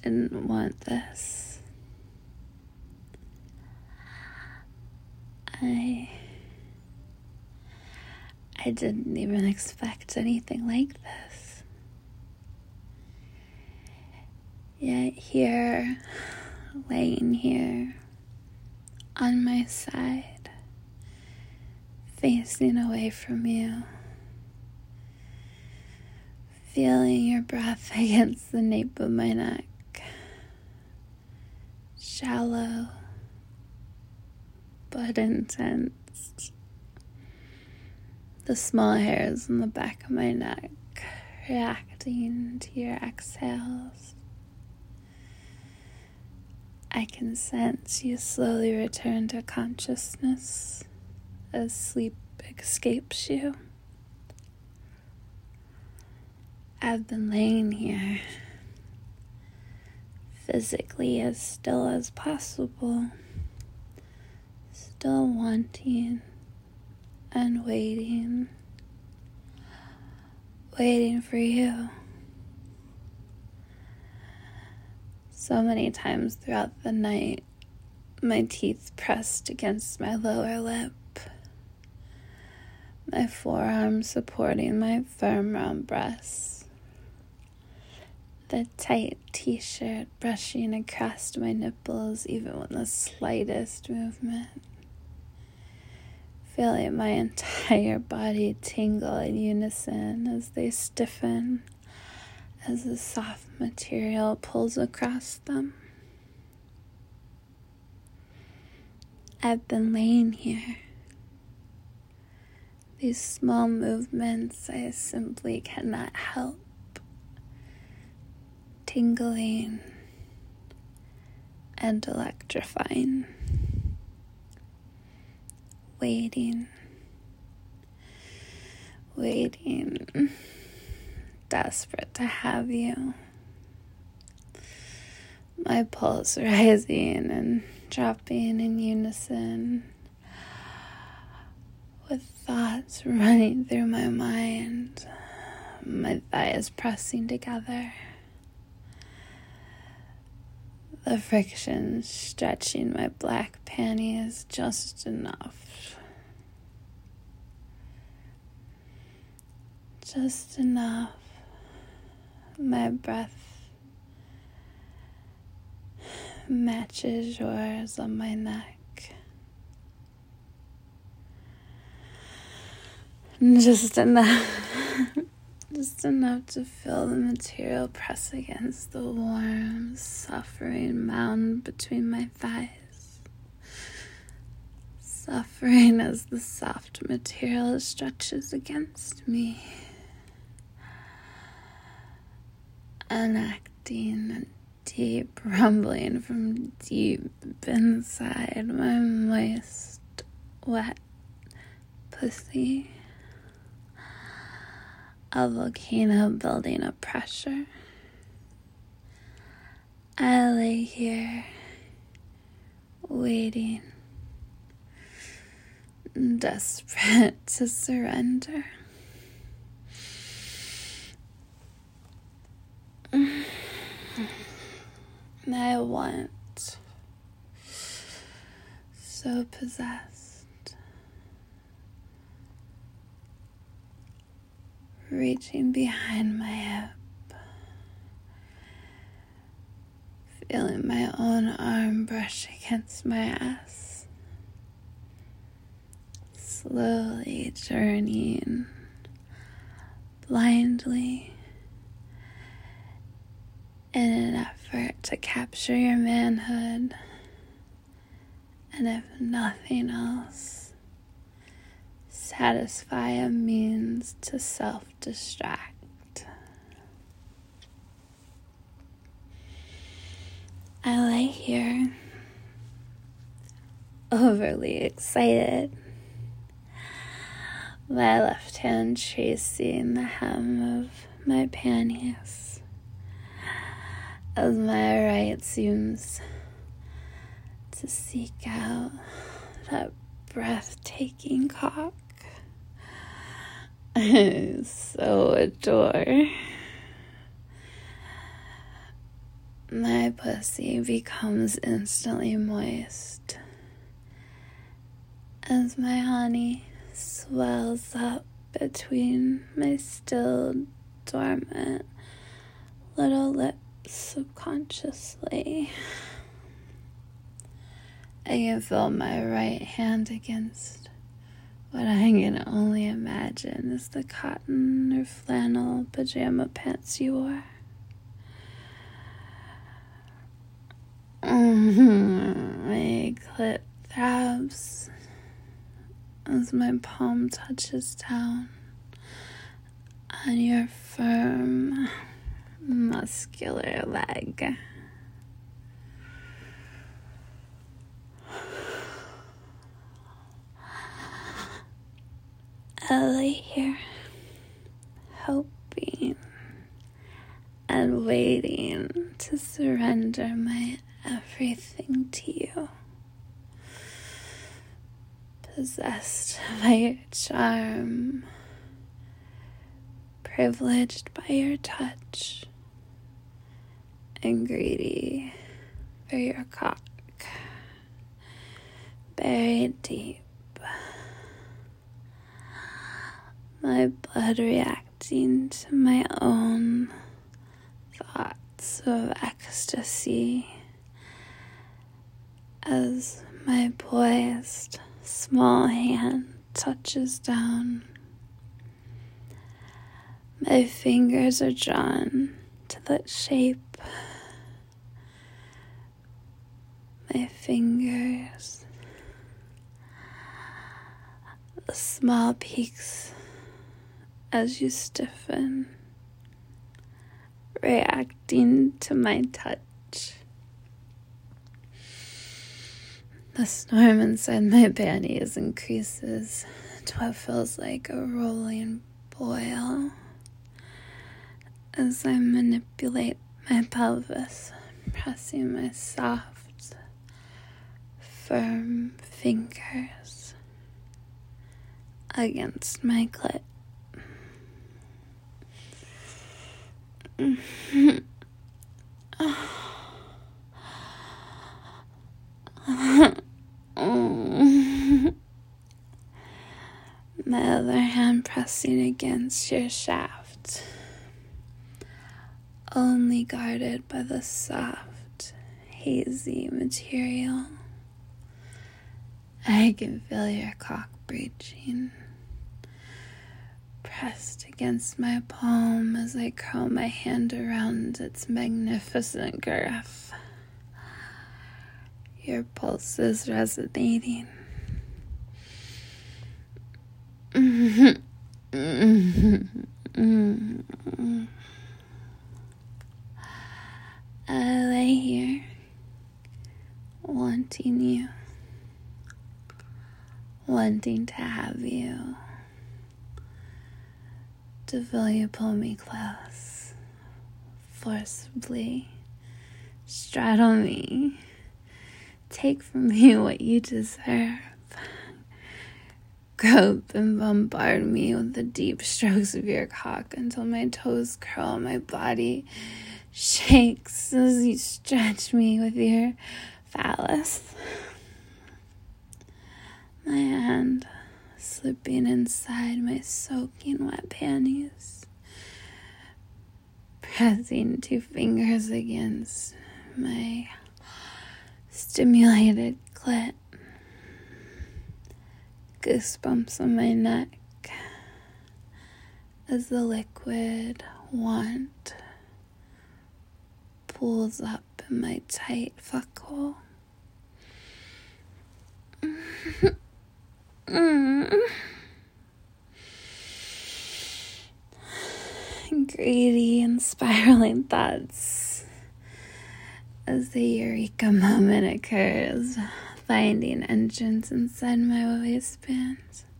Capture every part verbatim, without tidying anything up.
didn't want this. I... I didn't even expect anything like this. Yet here, laying here, on my side, facing away from you, feeling your breath against the nape of my neck, shallow but intense. The small hairs on the back of my neck reacting to your exhales. I can sense you slowly return to consciousness as sleep escapes you. I've been laying here, physically as still as possible, still wanting and waiting, waiting for you. So many times throughout the night, my teeth pressed against my lower lip, my forearm supporting my firm round breasts, the tight t-shirt brushing across my nipples even with the slightest movement, feeling my entire body tingle in unison as they stiffen, as the soft material pulls across them. I've been laying here. These small movements I simply cannot help. Tingling and electrifying. Waiting. Waiting. Desperate to have you. My pulse rising and dropping in unison, with thoughts running through my mind, my thighs pressing together, the friction stretching my black panties just enough. Just enough. My breath matches yours on my neck. Just enough. Just enough to feel the material press against the warm, suffering mound between my thighs. Suffering as the soft material stretches against me. Enacting a deep rumbling from deep inside my moist, wet pussy. A volcano building up pressure. I lay here, waiting, desperate to surrender. I want, so possessed, reaching behind my hip, feeling my own arm brush against my ass, slowly journeying blindly in an effort to capture your manhood, and if nothing else, satisfy a means to self-distract. I lay here, overly excited, my left hand tracing the hem of my panties, as my right seems to seek out that breathtaking cock I so adore. my pussy becomes instantly moist as my honey swells up between my still dormant little lips subconsciously. I can feel my right hand against what I can only imagine is the cotton or flannel pajama pants you wore. Mm-hmm. My clit throbs as my palm touches down on your firm, muscular leg. I lay here, hoping and waiting to surrender my everything to you. Possessed by your charm, privileged by your touch, and greedy for your cock, buried deep. My blood reacting to my own thoughts of ecstasy as my poised small hand touches down. My fingers are drawn to that shape. My fingers, the small peaks as you stiffen, reacting to my touch. The storm inside my panties increases to what feels like a rolling boil as I manipulate my pelvis, pressing my soft, firm fingers against my clit. My other hand pressing against your shaft, only guarded by the soft, hazy material. I can feel your cock breaching, pressed against my palm as I curl my hand around its magnificent girth. Your pulses resonating. I lay here, wanting you, wanting to have you. To feel you pull me close, forcibly straddle me, take from me what you deserve, grope and bombard me with the deep strokes of your cock until my toes curl, my body shakes as you stretch me with your phallus. My hand slipping inside my soaking wet panties, pressing two fingers against my stimulated clit, goosebumps on my neck as the liquid want pulls up in my tight fuckhole. Mm. Greedy and spiraling thoughts as the eureka moment occurs, finding entrance inside my waistband,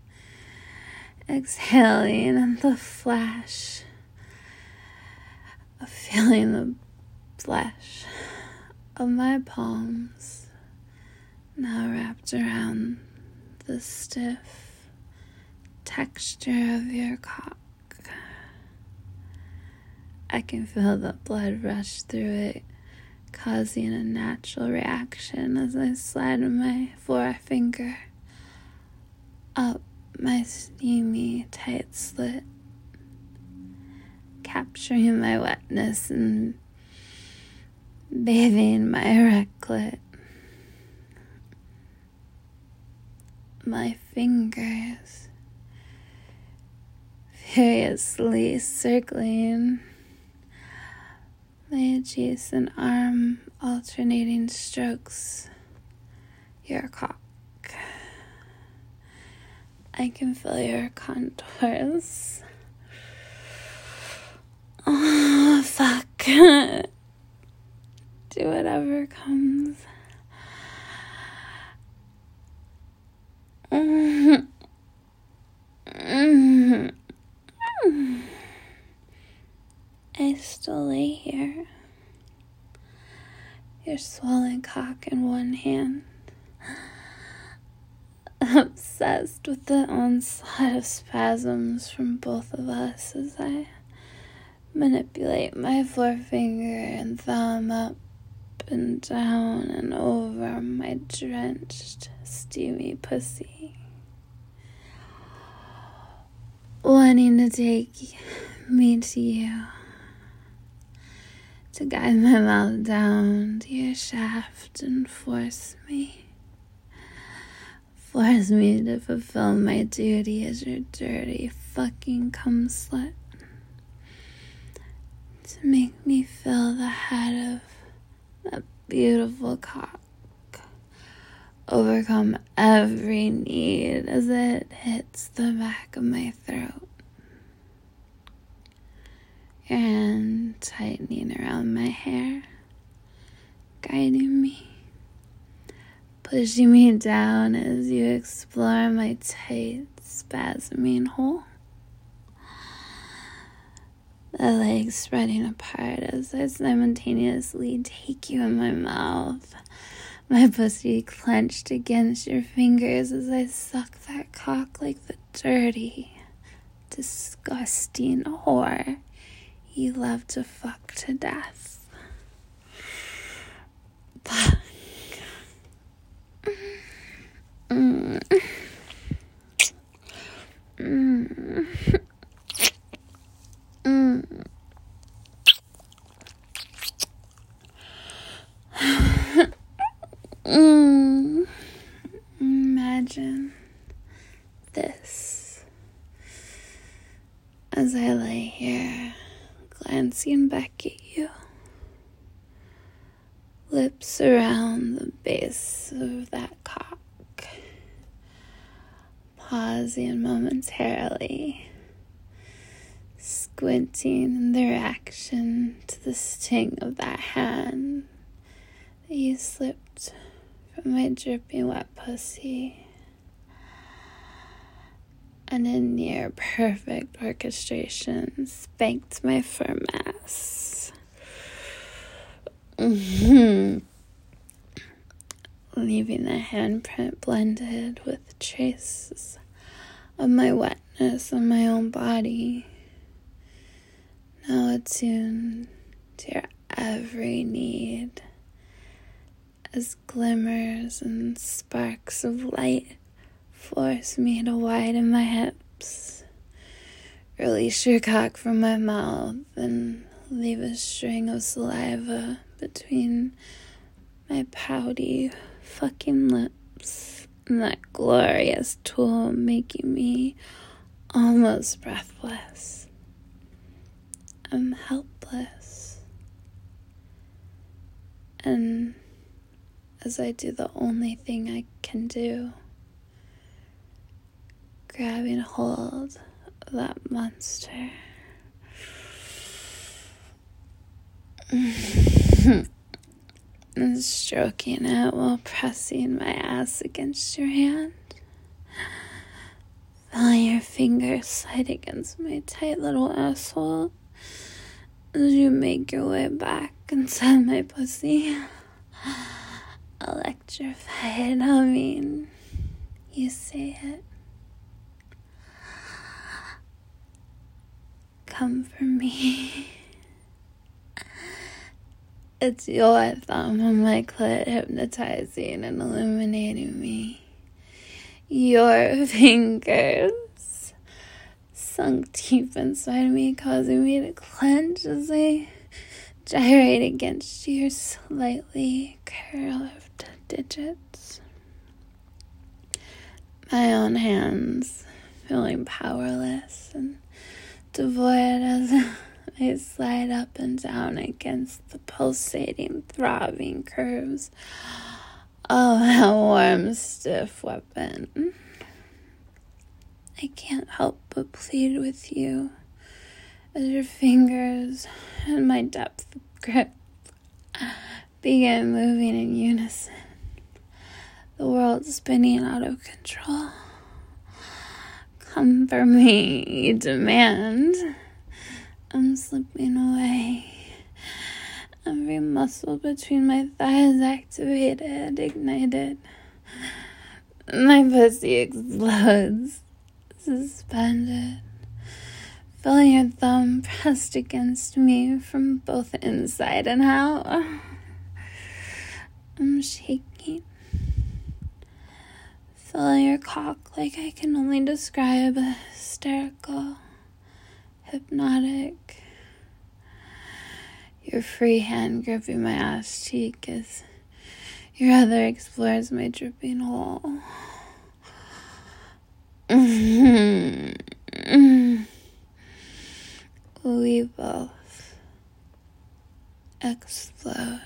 exhaling and the flash of feeling the flesh of my palms now wrapped around the stiff texture of your cock. I can feel the blood rush through it, causing a natural reaction as I slide my forefinger up my steamy, tight slit, capturing my wetness and bathing my erect clit. My fingers furiously circling my adjacent arm, alternating strokes your cock. I can feel your contours. Oh, fuck. Do whatever comes. Mm-hmm. Mm-hmm. I still lay here, your swollen cock in one hand, obsessed with the onslaught of spasms from both of us as I manipulate my forefinger and thumb up and down and over my drenched, steamy pussy, wanting to take me to you, to guide my mouth down to your shaft and force me, force me to fulfill my duty as your dirty fucking cum slut, to make me feel the head of that beautiful cock overcome every need as it hits the back of my throat, your hand tightening around my hair, guiding me, pushing me down as you explore my tight, spasming hole. The legs spreading apart as I simultaneously take you in my mouth, my pussy clenched against your fingers as I suck that cock like the dirty, disgusting whore you love to fuck to death. Fuck. Mm. Mm. Mm. Mm. Imagine this as I lay here, glancing back at you, lips around the base of that cock, pausing momentarily, squinting in the reaction to the sting of that hand that you slipped from my dripping wet pussy, and in near perfect orchestration spanked my firm ass. Mm-hmm. Leaving the handprint blended with traces of my wetness on my own body, now attuned to your every need, as glimmers and sparks of light force me to widen my hips, release your cock from my mouth, and leave a string of saliva between my pouty fucking lips and that glorious tool making me almost breathless. I'm helpless. And as I do the only thing I can do, grabbing hold of that monster. And stroking it while pressing my ass against your hand. Feeling your fingers slide against my tight little asshole as you make your way back inside my pussy. Electrified, I mean, you say it. Come for me. It's your thumb on my clit, hypnotizing and illuminating me. Your fingers sunk deep inside me, causing me to clench as they gyrate against your slightly curved digits. My own hands feeling powerless and devoid as I slide up and down against the pulsating, throbbing curves of that warm, stiff weapon. I can't help but plead with you as your fingers and my depth of grip begin moving in unison. The world spinning out of control. Come for me, you demand. I'm slipping away. Every muscle between my thighs activated, ignited. My pussy explodes, suspended. Feeling your thumb pressed against me from both inside and out. I'm shaking. Feeling your cock like I can only describe as hysterical, hypnotic. Your free hand gripping my ass cheek as your other explores my dripping hole. We both explode.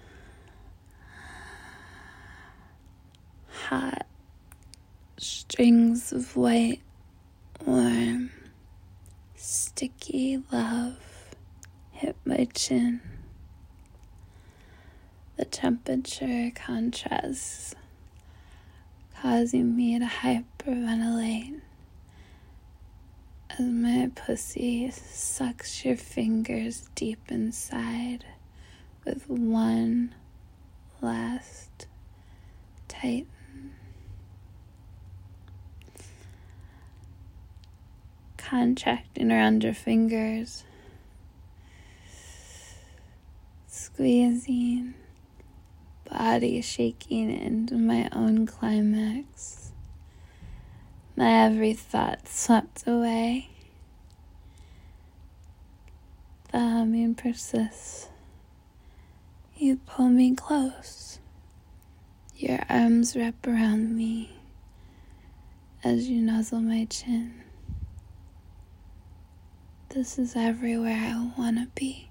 Hot strings of white, warm, sticky love hit my chin. The temperature contrasts, causing me to hyperventilate as my pussy sucks your fingers deep inside with one last tighten. Contracting around your fingers, squeezing, body shaking into my own climax. My every thought swept away. The humming persists. You pull me close. Your arms wrap around me as you nuzzle my chin. This is everywhere I want to be.